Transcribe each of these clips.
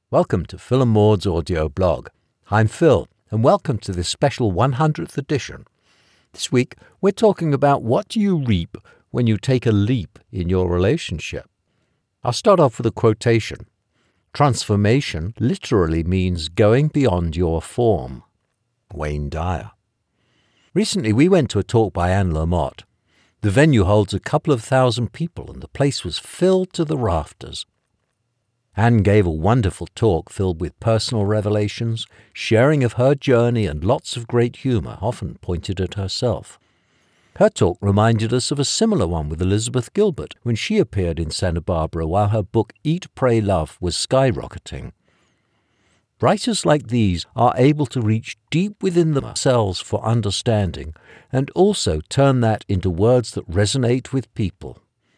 Welcome to Phil and Maud's audio blog. I'm Phil, and welcome to this special 100th edition. This week, we're talking about what do you reap when you take a leap in your relationship. I'll start off with a quotation. Transformation literally means going beyond your form. Wayne Dyer. Recently, we went to a talk by Anne Lamott. The venue holds a couple of thousand people, and the place was filled to the rafters. Anne gave a wonderful talk filled with personal revelations, sharing of her journey and lots of great humour, often pointed at herself. Her talk reminded us of a similar one with Elizabeth Gilbert when she appeared in Santa Barbara while her book Eat, Pray, Love was skyrocketing. Writers like these are able to reach deep within themselves for understanding and also turn that into words that resonate with people.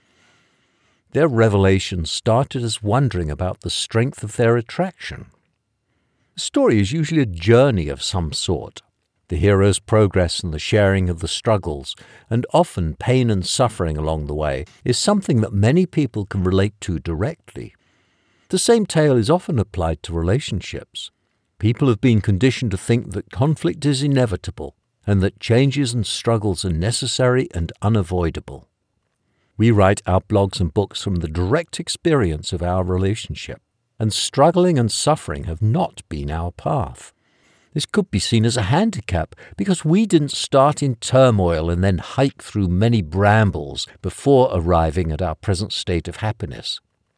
Their revelations started as wondering about the strength of their attraction. The story is usually a journey of some sort. The hero's progress and the sharing of the struggles, and often pain and suffering along the way, is something that many people can relate to directly. The same tale is often applied to relationships. People have been conditioned to think that conflict is inevitable, and that changes and struggles are necessary and unavoidable. We write our blogs and books from the direct experience of our relationship, and struggling and suffering have not been our path. This could be seen as a handicap because we didn't start in turmoil and then hike through many brambles before arriving at our present state of happiness.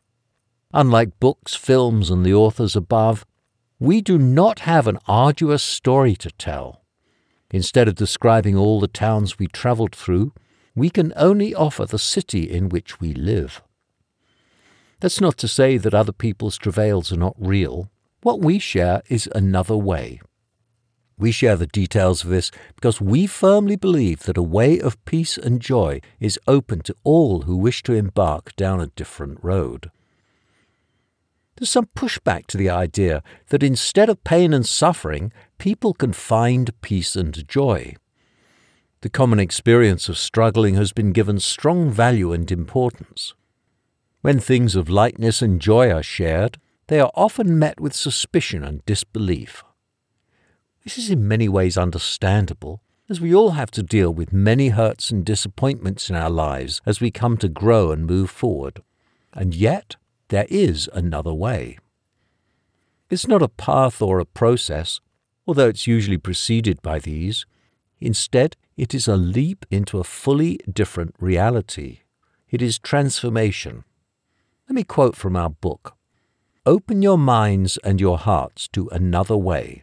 Unlike books, films, and the authors above, we do not have an arduous story to tell. Instead of describing all the towns we travelled through, we can only offer the city in which we live. That's not to say that other people's travails are not real. What we share is another way. We share the details of this because we firmly believe that a way of peace and joy is open to all who wish to embark down a different road. There's some pushback to the idea that instead of pain and suffering, people can find peace and joy. The common experience of struggling has been given strong value and importance. When things of lightness and joy are shared, they are often met with suspicion and disbelief. This is in many ways understandable, as we all have to deal with many hurts and disappointments in our lives as we come to grow and move forward. And yet, there is another way. It's not a path or a process, although it's usually preceded by these. Instead, it is a leap into a fully different reality. It is transformation. Let me quote from our book. Open your minds and your hearts to another way.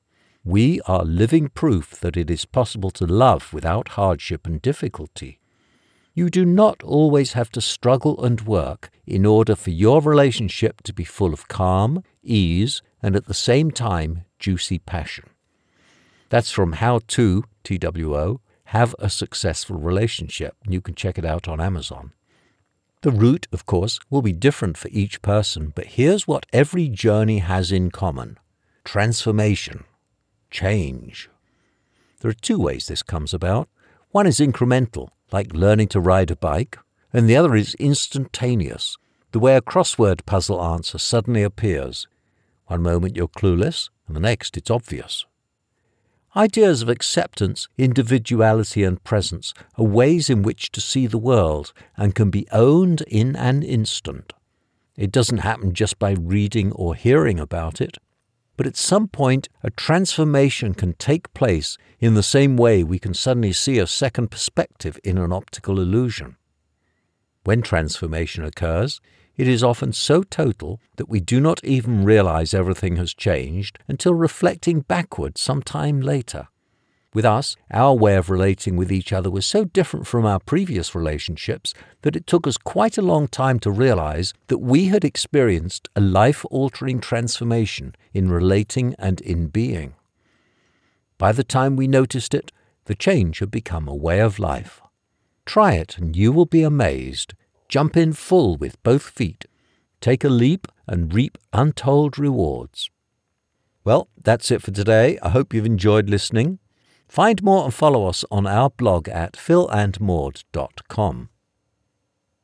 We are living proof that it is possible to love without hardship and difficulty. You do not always have to struggle and work in order for your relationship to be full of calm, ease, and at the same time, juicy passion. That's from How to, TWO, Have a Successful Relationship. You can check it out on Amazon. The route, of course, will be different for each person, but here's what every journey has in common. Transformation. Change. There are two ways this comes about. One is incremental, like learning to ride a bike, and the other is instantaneous, the way a crossword puzzle answer suddenly appears. One moment you're clueless, and the next it's obvious. Ideas of acceptance, individuality and presence are ways in which to see the world and can be owned in an instant. It doesn't happen just by reading or hearing about it, but at some point a transformation can take place in the same way we can suddenly see a second perspective in an optical illusion. When transformation occurs, it is often so total that we do not even realize everything has changed until reflecting backward some time later. With us, our way of relating with each other was so different from our previous relationships that it took us quite a long time to realize that we had experienced a life-altering transformation in relating and in being. By the time we noticed it, the change had become a way of life. Try it and you will be amazed. Jump in full with both feet. Take a leap and reap untold rewards. Well, that's it for today. I hope you've enjoyed listening. Find more and follow us on our blog at philandmaud.com.